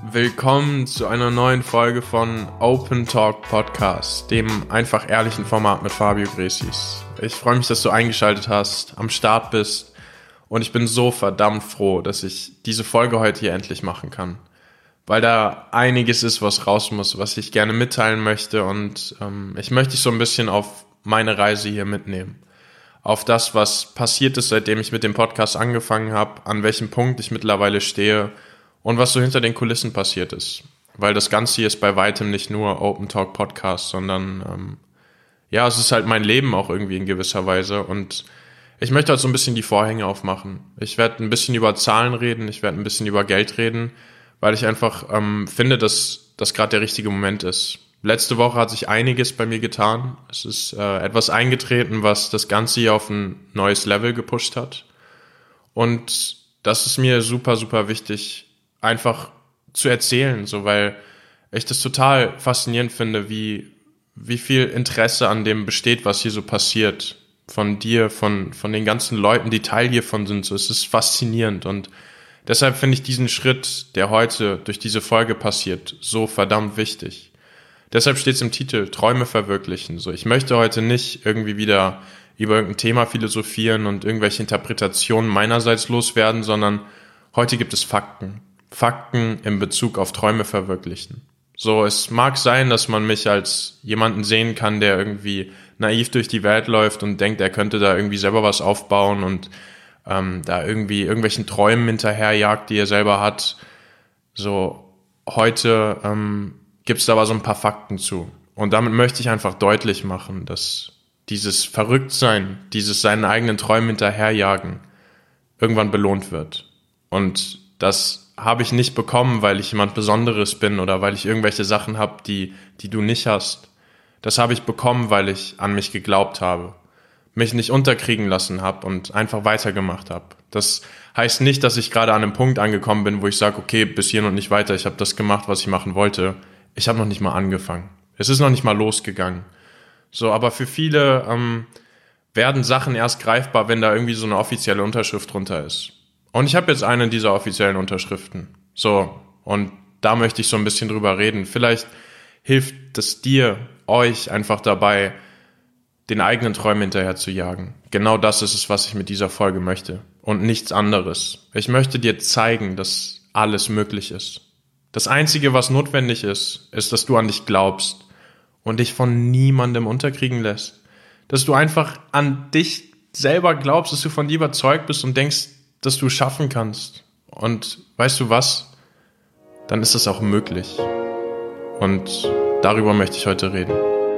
Willkommen zu einer neuen Folge von Open Talk Podcast, dem einfach ehrlichen Format mit Fabio Gresis. Ich freue mich, dass du eingeschaltet hast, am Start bist und ich bin so verdammt froh, dass ich diese Folge heute hier endlich machen kann, weil da einiges ist, was raus muss, was ich gerne mitteilen möchte und ich möchte dich so ein bisschen auf meine Reise hier mitnehmen. Auf das, was passiert ist, seitdem ich mit dem Podcast angefangen habe, an welchem Punkt ich mittlerweile stehe und was so hinter den Kulissen passiert ist. Weil das Ganze hier ist bei weitem nicht nur Open Talk Podcast, sondern es ist halt mein Leben auch irgendwie in gewisser Weise. Und ich möchte halt so ein bisschen die Vorhänge aufmachen. Ich werde ein bisschen über Zahlen reden, ich werde ein bisschen über Geld reden, weil ich einfach finde, dass das gerade der richtige Moment ist. Letzte Woche hat sich einiges bei mir getan. Es ist etwas eingetreten, was das Ganze hier auf ein neues Level gepusht hat. Und das ist mir super, super wichtig, einfach zu erzählen, so, weil ich das total faszinierend finde, wie viel Interesse an dem besteht, was hier so passiert. Von dir, von den ganzen Leuten, die Teil hiervon sind. So, es ist faszinierend und deshalb finde ich diesen Schritt, der heute durch diese Folge passiert, so verdammt wichtig. Deshalb steht es im Titel, Träume verwirklichen. So, ich möchte heute nicht irgendwie wieder über irgendein Thema philosophieren und irgendwelche Interpretationen meinerseits loswerden, sondern heute gibt es Fakten. Fakten in Bezug auf Träume verwirklichen. So, es mag sein, dass man mich als jemanden sehen kann, der irgendwie naiv durch die Welt läuft und denkt, er könnte da irgendwie selber was aufbauen und da irgendwie irgendwelchen Träumen hinterherjagt, die er selber hat. So, heute gibt's da aber so ein paar Fakten zu. Und damit möchte ich einfach deutlich machen, dass dieses Verrücktsein, dieses seinen eigenen Träumen hinterherjagen, irgendwann belohnt wird. Und das habe ich nicht bekommen, weil ich jemand Besonderes bin oder weil ich irgendwelche Sachen habe, die du nicht hast. Das habe ich bekommen, weil ich an mich geglaubt habe, mich nicht unterkriegen lassen habe und einfach weitergemacht habe. Das heißt nicht, dass ich gerade an einem Punkt angekommen bin, wo ich sage, okay, bis hierhin und nicht weiter, ich habe das gemacht, was ich machen wollte. Ich habe noch nicht mal angefangen. Es ist noch nicht mal losgegangen. So, aber für viele werden Sachen erst greifbar, wenn da irgendwie so eine offizielle Unterschrift drunter ist. Und ich habe jetzt eine dieser offiziellen Unterschriften. So, und da möchte ich so ein bisschen drüber reden. Vielleicht hilft es dir, euch einfach dabei, den eigenen Träumen hinterher zu jagen. Genau das ist es, was ich mit dieser Folge möchte. Und nichts anderes. Ich möchte dir zeigen, dass alles möglich ist. Das Einzige, was notwendig ist, dass du an dich glaubst und dich von niemandem unterkriegen lässt. Dass du einfach an dich selber glaubst, dass du von dir überzeugt bist und denkst, dass du es schaffen kannst. Und weißt du was? Dann ist es auch möglich. Und darüber möchte ich heute reden.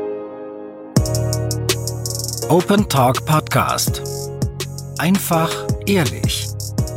Open Talk Podcast. Einfach ehrlich.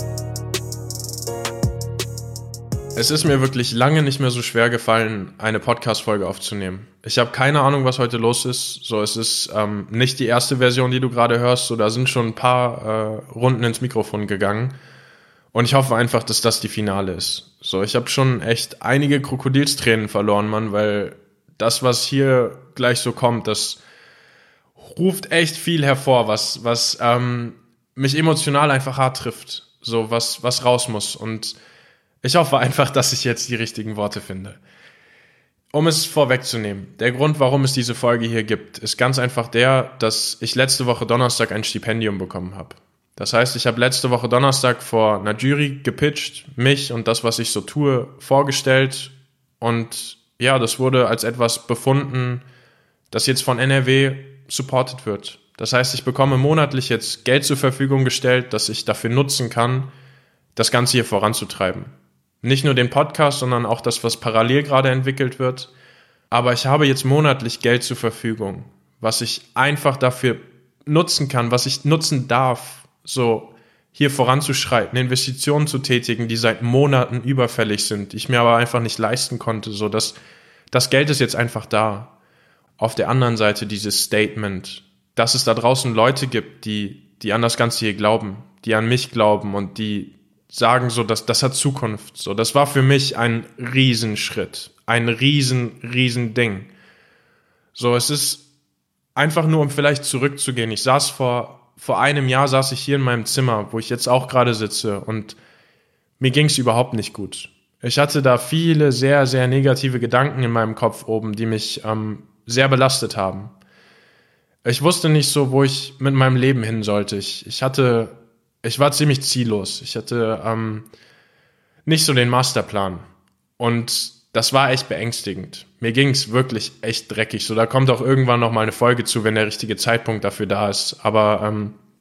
Es ist mir wirklich lange nicht mehr so schwer gefallen, eine Podcast-Folge aufzunehmen. Ich habe keine Ahnung, was heute los ist. So, es ist nicht die erste Version, die du gerade hörst. So, da sind schon ein paar Runden ins Mikrofon gegangen. Und ich hoffe einfach, dass das die Finale ist. So, ich habe schon echt einige Krokodilstränen verloren, Mann, weil das, was hier gleich so kommt, das ruft echt viel hervor, was mich emotional einfach hart trifft. So, was raus muss. Und ich hoffe einfach, dass ich jetzt die richtigen Worte finde. Um es vorwegzunehmen, der Grund, warum es diese Folge hier gibt, ist ganz einfach der, dass ich letzte Woche Donnerstag ein Stipendium bekommen habe. Das heißt, ich habe letzte Woche Donnerstag vor einer Jury gepitcht, mich und das, was ich so tue, vorgestellt. Und ja, das wurde als etwas befunden, das jetzt von NRW supported wird. Das heißt, ich bekomme monatlich jetzt Geld zur Verfügung gestellt, das ich dafür nutzen kann, das Ganze hier voranzutreiben. Nicht nur den Podcast, sondern auch das, was parallel gerade entwickelt wird. Aber ich habe jetzt monatlich Geld zur Verfügung, was ich einfach dafür nutzen kann, was ich nutzen darf, so hier voranzuschreiten, Investitionen zu tätigen, die seit Monaten überfällig sind, die ich mir aber einfach nicht leisten konnte. So, das Geld ist jetzt einfach da. Auf der anderen Seite dieses Statement, dass es da draußen Leute gibt, die an das Ganze hier glauben, die an mich glauben und die sagen so, dass das hat Zukunft. So, das war für mich ein Riesenschritt, ein riesen Ding. So, es ist einfach nur, um vielleicht zurückzugehen. Ich saß vor einem Jahr saß ich hier in meinem Zimmer, wo ich jetzt auch gerade sitze und mir ging es überhaupt nicht gut. Ich hatte da viele sehr, sehr negative Gedanken in meinem Kopf oben, die mich sehr belastet haben. Ich wusste nicht so, wo ich mit meinem Leben hin sollte. Ich war ziemlich ziellos. Ich hatte nicht so den Masterplan. Und das war echt beängstigend. Mir ging es wirklich echt dreckig. So, da kommt auch irgendwann noch mal eine Folge zu, wenn der richtige Zeitpunkt dafür da ist. Aber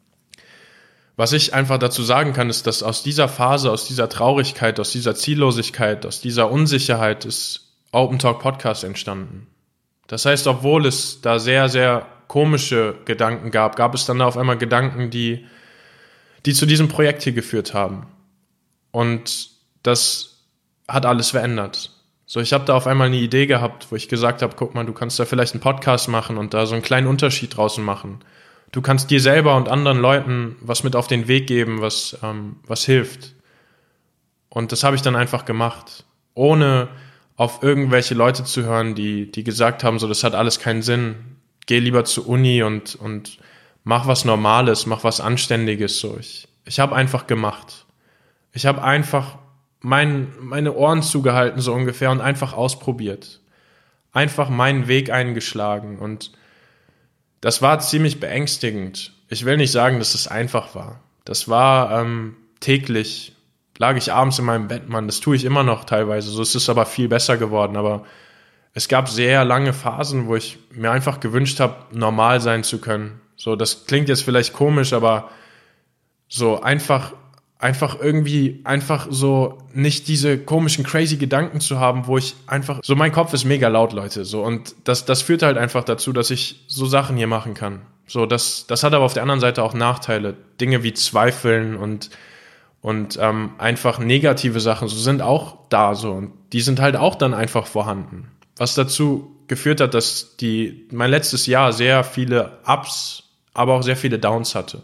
was ich einfach dazu sagen kann, ist, dass aus dieser Phase, aus dieser Traurigkeit, aus dieser Ziellosigkeit, aus dieser Unsicherheit ist Open Talk Podcast entstanden. Das heißt, obwohl es da sehr, sehr komische Gedanken gab es dann da auf einmal Gedanken, die zu diesem Projekt hier geführt haben. Und das hat alles verändert. So, ich habe da auf einmal eine Idee gehabt, wo ich gesagt habe, guck mal, du kannst da vielleicht einen Podcast machen und da so einen kleinen Unterschied draußen machen. Du kannst dir selber und anderen Leuten was mit auf den Weg geben, was hilft. Und das habe ich dann einfach gemacht, ohne auf irgendwelche Leute zu hören, die gesagt haben, so, das hat alles keinen Sinn. Geh lieber zur Uni und mach was Normales, mach was Anständiges. So, ich habe einfach gemacht. Ich habe einfach meine Ohren zugehalten, so ungefähr, und einfach ausprobiert. Einfach meinen Weg eingeschlagen. Und das war ziemlich beängstigend. Ich will nicht sagen, dass es einfach war. Das war täglich, lag ich abends in meinem Bett, Mann. Das tue ich immer noch teilweise. So, es ist aber viel besser geworden. Aber es gab sehr lange Phasen, wo ich mir einfach gewünscht habe, normal sein zu können. So, das klingt jetzt vielleicht komisch, aber so einfach irgendwie so nicht diese komischen crazy Gedanken zu haben, wo ich einfach so, mein Kopf ist mega laut, Leute, so, und das führt halt einfach dazu, dass ich so Sachen hier machen kann. So, das hat aber auf der anderen Seite auch Nachteile. Dinge wie Zweifeln und einfach negative Sachen so sind auch da, so, und die sind halt auch dann einfach vorhanden. Was dazu geführt hat, dass mein letztes Jahr sehr viele Ups, aber auch sehr viele Downs hatte.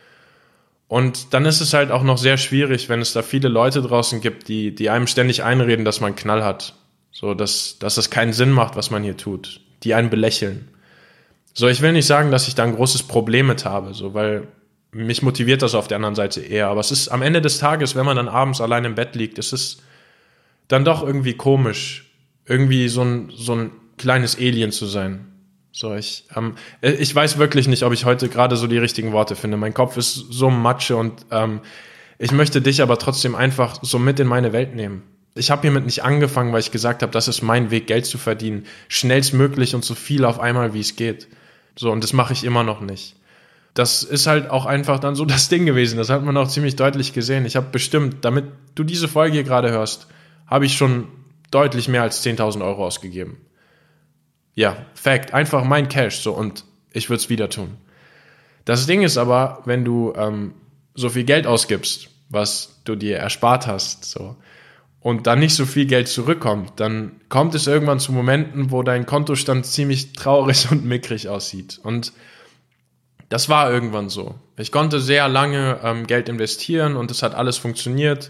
Und dann ist es halt auch noch sehr schwierig, wenn es da viele Leute draußen gibt, die einem ständig einreden, dass man Knall hat. So, dass es keinen Sinn macht, was man hier tut. Die einen belächeln. So, ich will nicht sagen, dass ich da ein großes Problem mit habe, so, weil mich motiviert das auf der anderen Seite eher. Aber es ist am Ende des Tages, wenn man dann abends allein im Bett liegt, ist es dann doch irgendwie komisch, irgendwie so ein kleines Alien zu sein. So, ich weiß wirklich nicht, ob ich heute gerade so die richtigen Worte finde. Mein Kopf ist so Matsche und ich möchte dich aber trotzdem einfach so mit in meine Welt nehmen. Ich habe hiermit nicht angefangen, weil ich gesagt habe, das ist mein Weg, Geld zu verdienen. Schnellstmöglich und so viel auf einmal, wie es geht. So, und das mache ich immer noch nicht. Das ist halt auch einfach dann so das Ding gewesen. Das hat man auch ziemlich deutlich gesehen. Ich habe bestimmt, damit du diese Folge hier gerade hörst, habe ich schon deutlich mehr als 10.000 Euro ausgegeben. Ja, Fact, einfach mein Cash, so, und ich würde es wieder tun. Das Ding ist aber, wenn du so viel Geld ausgibst, was du dir erspart hast, so, und dann nicht so viel Geld zurückkommt, dann kommt es irgendwann zu Momenten, wo dein Kontostand ziemlich traurig und mickrig aussieht. Und das war irgendwann so. Ich konnte sehr lange Geld investieren und es hat alles funktioniert,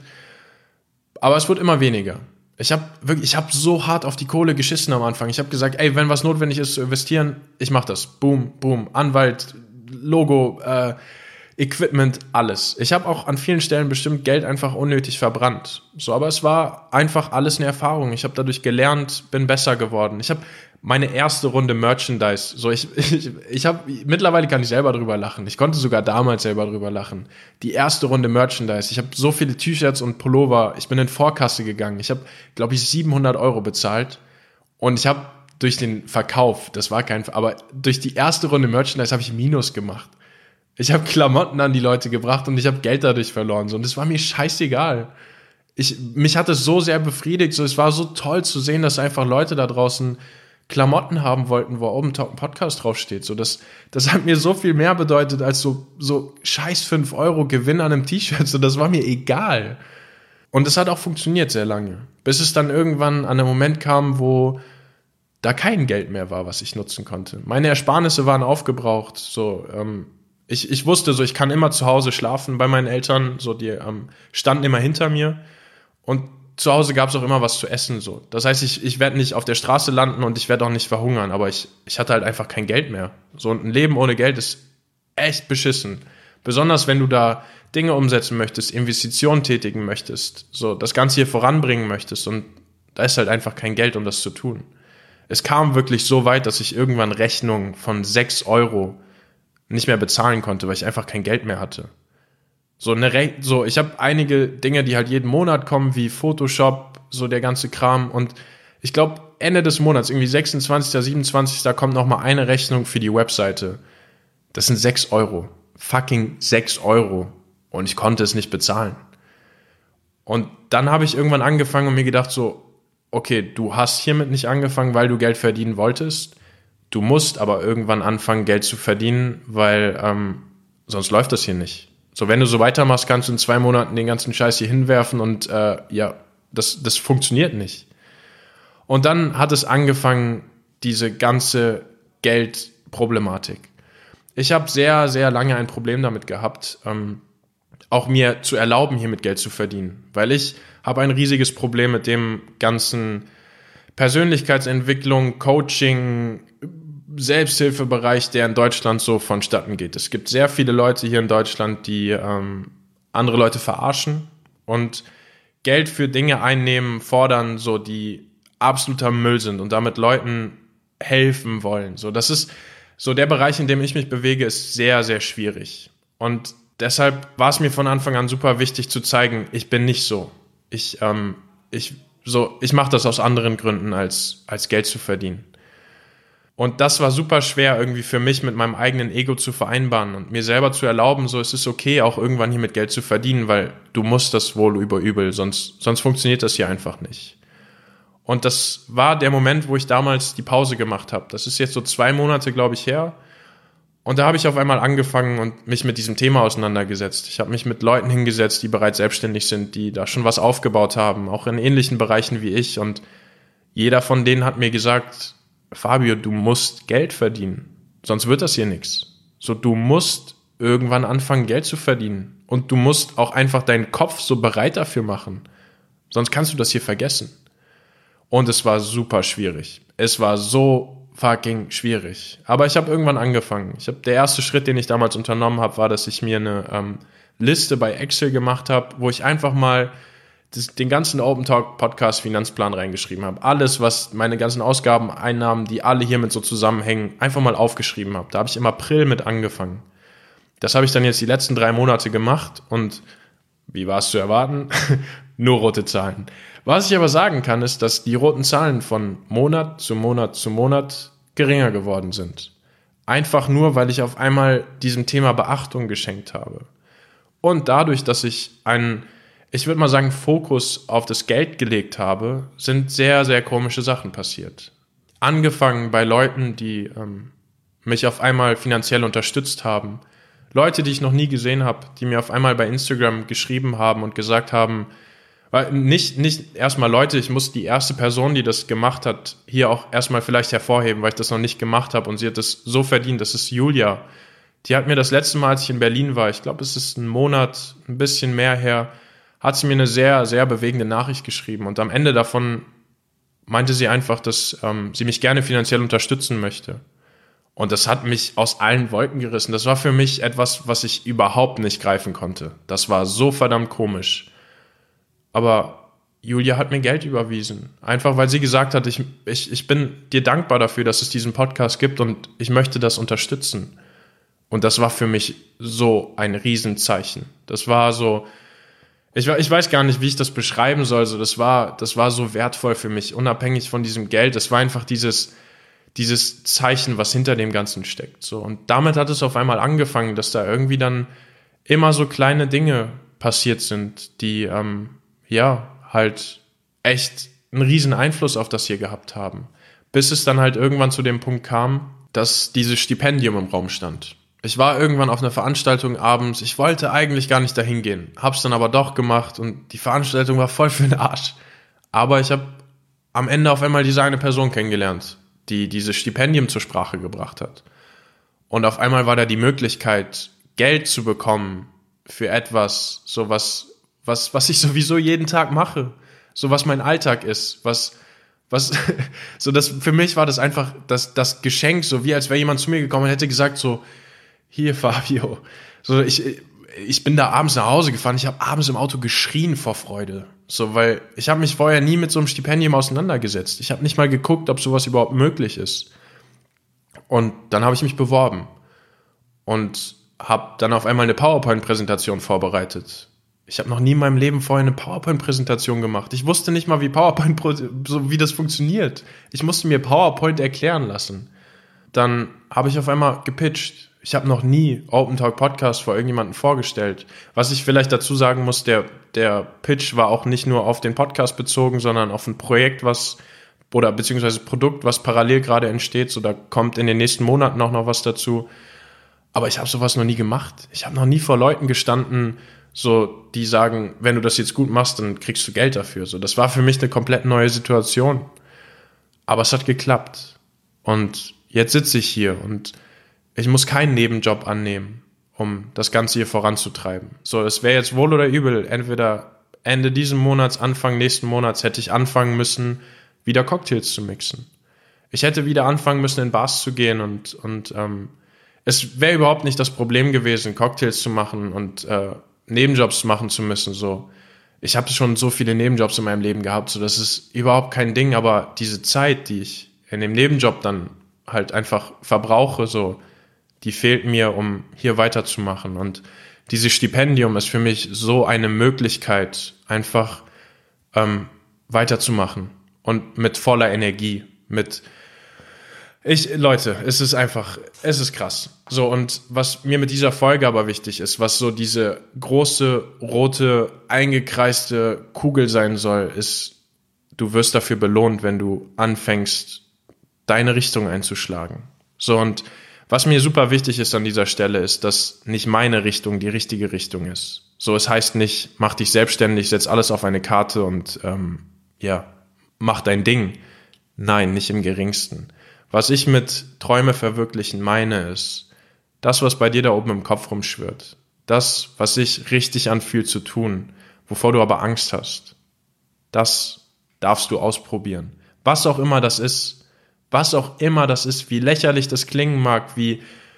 aber es wurde immer weniger. Ich habe so hart auf die Kohle geschissen am Anfang. Ich habe gesagt, ey, wenn was notwendig ist zu investieren, ich mache das. Boom, boom, Anwalt, Logo, Equipment, alles. Ich habe auch an vielen Stellen bestimmt Geld einfach unnötig verbrannt. So, aber es war einfach alles eine Erfahrung. Ich habe dadurch gelernt, bin besser geworden. Ich habe meine erste Runde Merchandise. So, ich habe, mittlerweile kann ich selber drüber lachen. Ich konnte sogar damals selber drüber lachen. Die erste Runde Merchandise. Ich habe so viele T-Shirts und Pullover. Ich bin in Vorkasse gegangen. Ich habe, glaube ich, 700 Euro bezahlt. Und ich habe durch den Verkauf, aber durch die erste Runde Merchandise habe ich Minus gemacht. Ich habe Klamotten an die Leute gebracht und ich habe Geld dadurch verloren. So, und es war mir scheißegal. Mich hat es so sehr befriedigt. So, es war so toll zu sehen, dass einfach Leute da draußen Klamotten haben wollten, wo oben ein Podcast draufsteht. So, das hat mir so viel mehr bedeutet als so scheiß 5 Euro Gewinn an einem T-Shirt. So, das war mir egal. Und es hat auch funktioniert sehr lange. Bis es dann irgendwann an einem Moment kam, wo da kein Geld mehr war, was ich nutzen konnte. Meine Ersparnisse waren aufgebraucht. So, ich wusste so, ich kann immer zu Hause schlafen bei meinen Eltern. So, die standen immer hinter mir. Und zu Hause gab es auch immer was zu essen. So. Das heißt, ich werde nicht auf der Straße landen und ich werde auch nicht verhungern. Aber ich hatte halt einfach kein Geld mehr. So, und ein Leben ohne Geld ist echt beschissen. Besonders wenn du da Dinge umsetzen möchtest, Investitionen tätigen möchtest, so das Ganze hier voranbringen möchtest und da ist halt einfach kein Geld, um das zu tun. Es kam wirklich so weit, dass ich irgendwann Rechnungen von 6 Euro nicht mehr bezahlen konnte, weil ich einfach kein Geld mehr hatte. Ich habe einige Dinge, die halt jeden Monat kommen, wie Photoshop, so der ganze Kram. Und ich glaube, Ende des Monats, irgendwie 26., 27., da kommt nochmal eine Rechnung für die Webseite. Das sind 6 Euro. Fucking 6 Euro. Und ich konnte es nicht bezahlen. Und dann habe ich irgendwann angefangen und mir gedacht so, okay, du hast hiermit nicht angefangen, weil du Geld verdienen wolltest. Du musst aber irgendwann anfangen, Geld zu verdienen, weil sonst läuft das hier nicht. So, wenn du so weitermachst, kannst du in 2 Monaten den ganzen Scheiß hier hinwerfen und das funktioniert nicht. Und dann hat es angefangen, diese ganze Geldproblematik. Ich habe sehr, sehr lange ein Problem damit gehabt, auch mir zu erlauben, hier mit Geld zu verdienen. Weil ich habe ein riesiges Problem mit dem ganzen Persönlichkeitsentwicklung, Coaching, Selbsthilfebereich, der in Deutschland so vonstatten geht. Es gibt sehr viele Leute hier in Deutschland, die andere Leute verarschen und Geld für Dinge einnehmen, fordern, so die absoluter Müll sind und damit Leuten helfen wollen. So, das ist so der Bereich, in dem ich mich bewege, ist sehr, sehr schwierig. Und deshalb war es mir von Anfang an super wichtig zu zeigen, ich bin nicht so. Ich mache das aus anderen Gründen, als Geld zu verdienen. Und das war super schwer irgendwie für mich mit meinem eigenen Ego zu vereinbaren und mir selber zu erlauben, so es ist okay, auch irgendwann hier mit Geld zu verdienen, weil du musst das wohl über übel, sonst funktioniert das hier einfach nicht. Und das war der Moment, wo ich damals die Pause gemacht habe. Das ist jetzt so 2 Monate, glaube ich, her. Und da habe ich auf einmal angefangen und mich mit diesem Thema auseinandergesetzt. Ich habe mich mit Leuten hingesetzt, die bereits selbstständig sind, die da schon was aufgebaut haben, auch in ähnlichen Bereichen wie ich. Und jeder von denen hat mir gesagt, Fabio, du musst Geld verdienen, sonst wird das hier nichts. So, du musst irgendwann anfangen, Geld zu verdienen. Und du musst auch einfach deinen Kopf so bereit dafür machen. Sonst kannst du das hier vergessen. Und es war super schwierig. Es war so fucking schwierig. Aber ich habe irgendwann angefangen. Der erste Schritt, den ich damals unternommen habe, war, dass ich mir eine Liste bei Excel gemacht habe, wo ich einfach mal den ganzen Open Talk Podcast Finanzplan reingeschrieben habe. Alles, was meine ganzen Ausgaben, Einnahmen, die alle hiermit so zusammenhängen, einfach mal aufgeschrieben habe. Da habe ich im April mit angefangen. Das habe ich dann jetzt die letzten 3 Monate gemacht und wie war es zu erwarten? Nur rote Zahlen. Was ich aber sagen kann, ist, dass die roten Zahlen von Monat zu Monat zu Monat geringer geworden sind. Einfach nur, weil ich auf einmal diesem Thema Beachtung geschenkt habe. Und dadurch, dass ich ich würde mal sagen, Fokus auf das Geld gelegt habe, sind sehr, sehr komische Sachen passiert. Angefangen bei Leuten, die mich auf einmal finanziell unterstützt haben. Leute, die ich noch nie gesehen habe, die mir auf einmal bei Instagram geschrieben haben und gesagt haben, weil nicht erstmal Leute, ich muss die erste Person, die das gemacht hat, hier auch erstmal vielleicht hervorheben, weil ich das noch nicht gemacht habe und sie hat das so verdient, das ist Julia. Die hat mir das letzte Mal, als ich in Berlin war, ich glaube, es ist 1 Monat, ein bisschen mehr her, hat sie mir eine sehr, sehr bewegende Nachricht geschrieben. Und am Ende davon meinte sie einfach, dass sie mich gerne finanziell unterstützen möchte. Und das hat mich aus allen Wolken gerissen. Das war für mich etwas, was ich überhaupt nicht greifen konnte. Das war so verdammt komisch. Aber Julia hat mir Geld überwiesen. Einfach, weil sie gesagt hat, ich bin dir dankbar dafür, dass es diesen Podcast gibt und ich möchte das unterstützen. Und das war für mich so ein Riesenzeichen. Das war so, ich weiß gar nicht, wie ich das beschreiben soll. So, das war so wertvoll für mich, unabhängig von diesem Geld. Das war einfach dieses Zeichen, was hinter dem Ganzen steckt. So. Und damit hat es auf einmal angefangen, dass da irgendwie dann immer so kleine Dinge passiert sind, die halt echt einen riesen Einfluss auf das hier gehabt haben. Bis es dann halt irgendwann zu dem Punkt kam, dass dieses Stipendium im Raum stand. Ich war irgendwann auf einer Veranstaltung abends, ich wollte eigentlich gar nicht dahin gehen, hab's dann aber doch gemacht und die Veranstaltung war voll für den Arsch. Aber ich habe am Ende auf einmal diese eine Person kennengelernt, die dieses Stipendium zur Sprache gebracht hat. Und auf einmal war da die Möglichkeit, Geld zu bekommen für etwas, so was ich sowieso jeden Tag mache, so was mein Alltag ist, so das für mich war das einfach das Geschenk, so wie als wäre jemand zu mir gekommen und hätte gesagt so, hier Fabio, So, ich bin da abends nach Hause gefahren, ich habe abends im Auto geschrien vor Freude. So, weil ich habe mich vorher nie mit so einem Stipendium auseinandergesetzt. Ich habe nicht mal geguckt, ob sowas überhaupt möglich ist. Und dann habe ich mich beworben und habe dann auf einmal eine PowerPoint-Präsentation vorbereitet. Ich habe noch nie in meinem Leben vorher eine PowerPoint-Präsentation gemacht. Ich wusste nicht mal, wie das funktioniert. Ich musste mir PowerPoint erklären lassen. Dann habe ich auf einmal gepitcht. Ich habe noch nie Open Talk Podcast vor irgendjemandem vorgestellt. Was ich vielleicht dazu sagen muss, der Pitch war auch nicht nur auf den Podcast bezogen, sondern auf ein Projekt, beziehungsweise Produkt, was parallel gerade entsteht. So, da kommt in den nächsten Monaten auch noch was dazu. Aber ich habe sowas noch nie gemacht. Ich habe noch nie vor Leuten gestanden, so, die sagen, wenn du das jetzt gut machst, dann kriegst du Geld dafür. So, das war für mich eine komplett neue Situation. Aber es hat geklappt. Und jetzt sitze ich hier und ich muss keinen Nebenjob annehmen, um das Ganze hier voranzutreiben. So, es wäre jetzt wohl oder übel, entweder Ende diesen Monats, Anfang nächsten Monats hätte ich anfangen müssen, wieder Cocktails zu mixen. Ich hätte wieder anfangen müssen, in Bars zu gehen und es wäre überhaupt nicht das Problem gewesen, Cocktails zu machen und Nebenjobs machen zu müssen. So, ich habe schon so viele Nebenjobs in meinem Leben gehabt, so das ist überhaupt kein Ding. Aber diese Zeit, die ich in dem Nebenjob dann halt einfach verbrauche, so, die fehlt mir, um hier weiterzumachen. Und dieses Stipendium ist für mich so eine Möglichkeit, einfach weiterzumachen und mit voller Energie, Leute, es ist krass. So, und was mir mit dieser Folge aber wichtig ist, was so diese große, rote, eingekreiste Kugel sein soll, ist, du wirst dafür belohnt, wenn du anfängst, deine Richtung einzuschlagen. So, und was mir super wichtig ist an dieser Stelle, ist, dass nicht meine Richtung die richtige Richtung ist. So, es heißt nicht, mach dich selbstständig, setz alles auf eine Karte und mach dein Ding. Nein, nicht im geringsten. Was ich mit Träume verwirklichen meine, ist das, was bei dir da oben im Kopf rumschwirrt. Das, was sich richtig anfühlt zu tun, wovor du aber Angst hast. Das darfst du ausprobieren. Was auch immer das ist, wie lächerlich das klingen mag, wie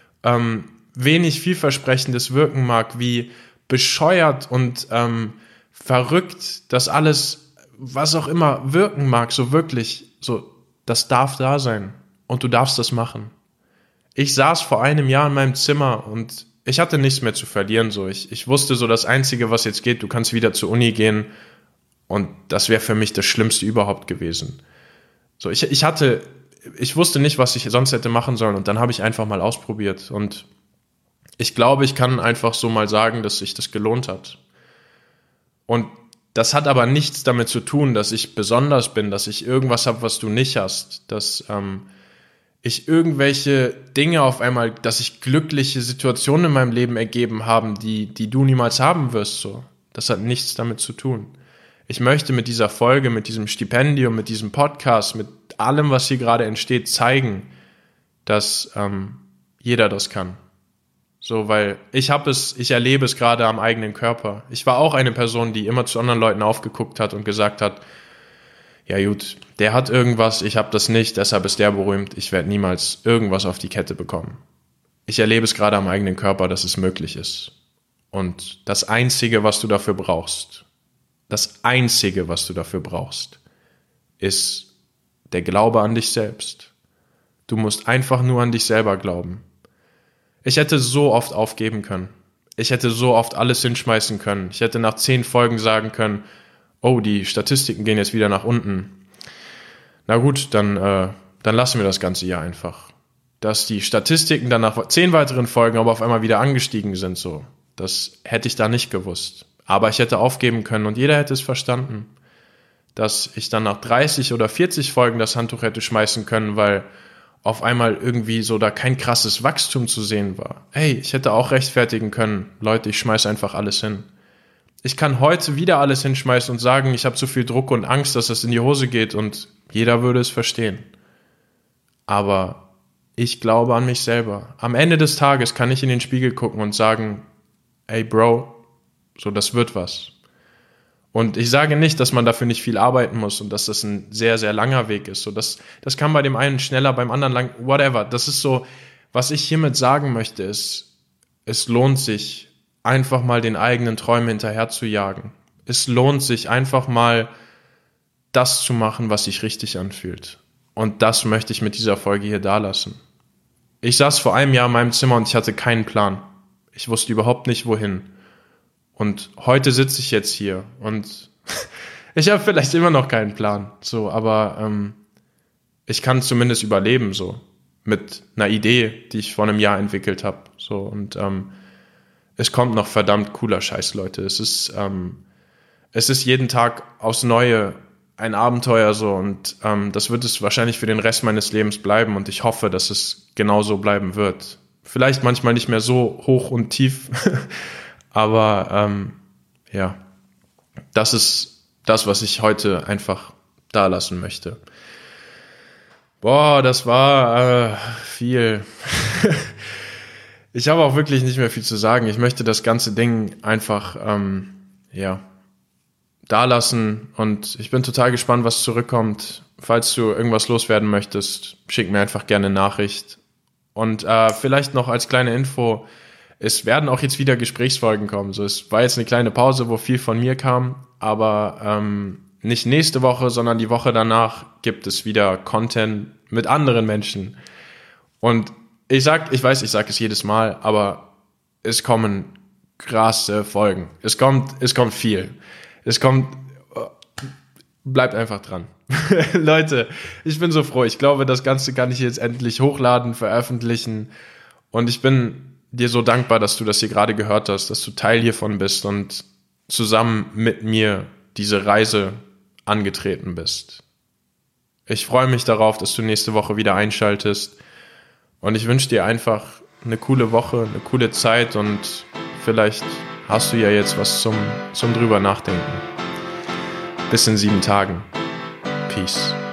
wenig vielversprechendes wirken mag, wie bescheuert und verrückt das alles, was auch immer wirken mag, so wirklich, so, das darf da sein. Und du darfst das machen. Ich saß vor einem Jahr in meinem Zimmer und ich hatte nichts mehr zu verlieren. So. Ich wusste so, das Einzige, was jetzt geht, du kannst wieder zur Uni gehen. Und das wäre für mich das Schlimmste überhaupt gewesen. So, ich wusste nicht, was ich sonst hätte machen sollen. Und dann habe ich einfach mal ausprobiert. Und ich glaube, ich kann einfach so mal sagen, dass sich das gelohnt hat. Und das hat aber nichts damit zu tun, dass ich besonders bin, dass ich irgendwas habe, was du nicht hast, dass ich irgendwelche Dinge auf einmal, dass sich glückliche Situationen in meinem Leben ergeben haben, die du niemals haben wirst. So, das hat nichts damit zu tun. Ich möchte mit dieser Folge, mit diesem Stipendium, mit diesem Podcast, mit allem, was hier gerade entsteht, zeigen, dass jeder das kann. So, weil ich erlebe es gerade am eigenen Körper. Ich war auch eine Person, die immer zu anderen Leuten aufgeguckt hat und gesagt hat, ja gut, der hat irgendwas, ich habe das nicht, deshalb ist der berühmt, ich werde niemals irgendwas auf die Kette bekommen. Ich erlebe es gerade am eigenen Körper, dass es möglich ist. Und das Einzige, was du dafür brauchst, ist der Glaube an dich selbst. Du musst einfach nur an dich selber glauben. Ich hätte so oft aufgeben können. Ich hätte so oft alles hinschmeißen können. Ich hätte nach 10 Folgen sagen können, oh, die Statistiken gehen jetzt wieder nach unten. Na gut, dann lassen wir das Ganze hier einfach. Dass die Statistiken dann nach 10 weiteren Folgen aber auf einmal wieder angestiegen sind, so. Das hätte ich da nicht gewusst. Aber ich hätte aufgeben können und jeder hätte es verstanden. Dass ich dann nach 30 oder 40 Folgen das Handtuch hätte schmeißen können, weil auf einmal irgendwie so da kein krasses Wachstum zu sehen war. Hey, ich hätte auch rechtfertigen können, Leute, ich schmeiß einfach alles hin. Ich kann heute wieder alles hinschmeißen und sagen, ich habe zu viel Druck und Angst, dass das in die Hose geht und jeder würde es verstehen. Aber ich glaube an mich selber. Am Ende des Tages kann ich in den Spiegel gucken und sagen, ey Bro, so das wird was. Und ich sage nicht, dass man dafür nicht viel arbeiten muss und dass das ein sehr, sehr langer Weg ist. So, das kann bei dem einen schneller, beim anderen lang, whatever. Das ist so, was ich hiermit sagen möchte, ist, es lohnt sich, einfach mal den eigenen Träumen hinterher zu jagen. Es lohnt sich, einfach mal das zu machen, was sich richtig anfühlt. Und das möchte ich mit dieser Folge hier dalassen. Ich saß vor einem Jahr in meinem Zimmer und ich hatte keinen Plan. Ich wusste überhaupt nicht, wohin. Und heute sitze ich jetzt hier und ich habe vielleicht immer noch keinen Plan, so, aber ich kann zumindest überleben, so, mit einer Idee, die ich vor einem Jahr entwickelt habe, so, und es kommt noch verdammt cooler Scheiß, Leute. Es ist jeden Tag aufs Neue ein Abenteuer, so, und das wird es wahrscheinlich für den Rest meines Lebens bleiben und ich hoffe, dass es genauso bleiben wird. Vielleicht manchmal nicht mehr so hoch und tief, aber ja, das ist das, was ich heute einfach da lassen möchte. Boah, das war viel. Ich habe auch wirklich nicht mehr viel zu sagen. Ich möchte das ganze Ding einfach da lassen und ich bin total gespannt, was zurückkommt. Falls du irgendwas loswerden möchtest, schick mir einfach gerne eine Nachricht. Und vielleicht noch als kleine Info, es werden auch jetzt wieder Gesprächsfolgen kommen. So, es war jetzt eine kleine Pause, wo viel von mir kam, aber nicht nächste Woche, sondern die Woche danach gibt es wieder Content mit anderen Menschen. Und ich sage es jedes Mal, aber es kommen krasse Folgen. Es kommt viel. Bleibt einfach dran. Leute, ich bin so froh. Ich glaube, das Ganze kann ich jetzt endlich hochladen, veröffentlichen. Und ich bin dir so dankbar, dass du das hier gerade gehört hast, dass du Teil hiervon bist und zusammen mit mir diese Reise angetreten bist. Ich freue mich darauf, dass du nächste Woche wieder einschaltest und ich wünsche dir einfach eine coole Woche, eine coole Zeit und vielleicht hast du ja jetzt was zum drüber nachdenken. Bis in 7 Tagen. Peace.